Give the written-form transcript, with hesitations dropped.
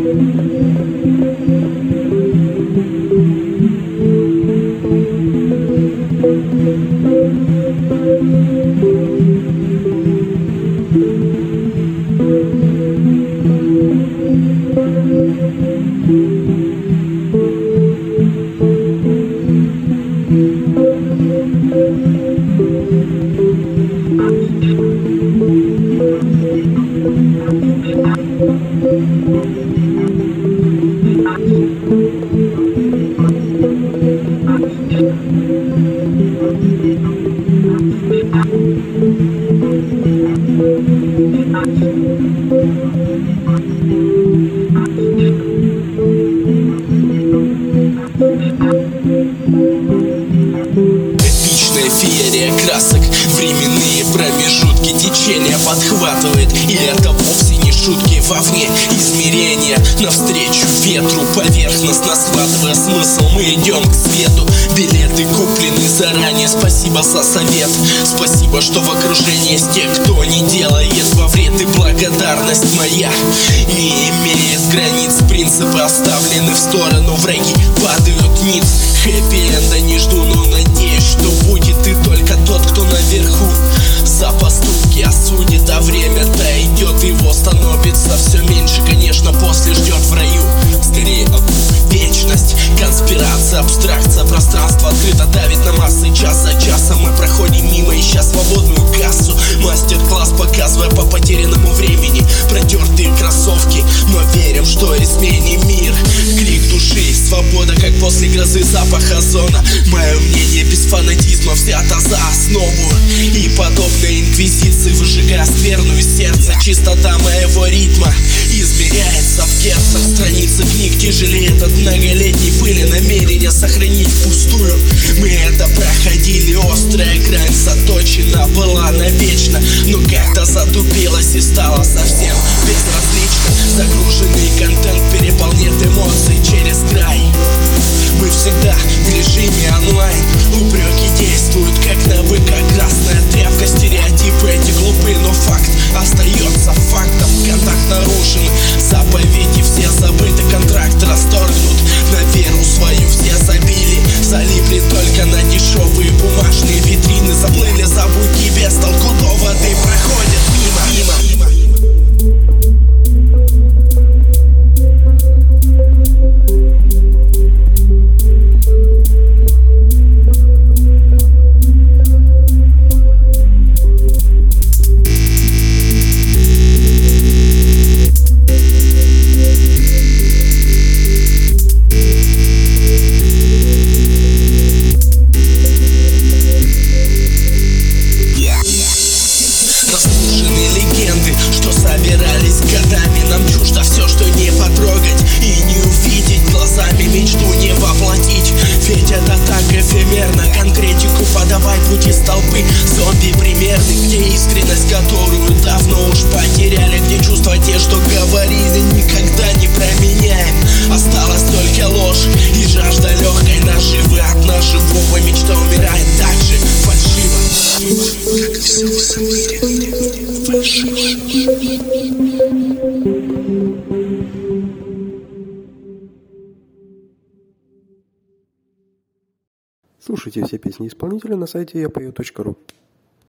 Эпичная феерия красок, временные промежутки течения подхватывает. И это вовсе не шутки, вовне измерения. Навстречу ветру поверхностно схватывая смысл, мы идем к свету. Билеты куплены заранее, спасибо за совет. Спасибо, что в окружении есть те, кто не делает во вред. И благодарность моя не имеет границ. Принципы оставлены в сторону, враги падают ниц. Хэппи-энда не жду, но надеюсь, что будет и только тот, кто наверху за поступки осудит. А время-то идет, его становится все меньше. Конечно, после ждет в раю скорее вечность. Конспирация, абстракция, пространство открыто давит на массы. Час за часом мы проходим мимо, ища свободную кассу. Мастер-класс показывая по потерянному времени протертые кроссовки. Но верим, что изменим мир. Крик души, свобода, как после грозы запах озона. Мое мнение без фанатизма взято за основу. И подобно инквизиции, выжигая скверну из сердца, чистота моего ритма измеряется в герцах. Страницы книг тяжелеют от многолетней пыли. Намерение сохранить впустую. Мы это проходили, острая грань заточена была навечно. Но как-то затупилась и стала совсем безразлично. Загруженный контент переполнит эмоций через край. Мы всегда в режиме онлайн. Упреки действуют как навыка. Красная тряпка, стереотипы эти глупы, но факт остается фактом. Контакт нарушен, заповеди все забыты, контракт расторгнут. На веру свою все забили, залипли только на дешевые бумажные витрины. Заплыли за буки без толку, доводы проходят мимо. Что собирались годами, нам чуждо все, что не потрогать и не увидеть глазами, мечту не воплотить. Ведь это так эфемерно, конкретику подавай пути столбы. Зомби примерны, где искренность, которую давно уж потеряли. Где чувства те, что говорили, никогда не променяем. Осталась только ложь и жажда легкой наживы. От наживого мечта умирает так же фальшиво, как и все в этом мире. Слушайте все песни исполнителя на сайте yapeo.ru.